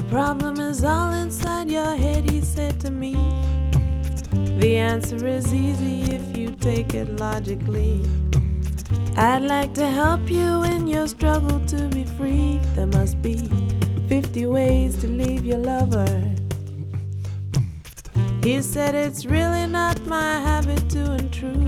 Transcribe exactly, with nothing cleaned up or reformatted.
problem is all inside your head, he said to me. The answer is easy if you take it logically. I'd like to help you in your struggle to be free. There must be fifty ways to leave your lover. He said it's really not my habit to intrude.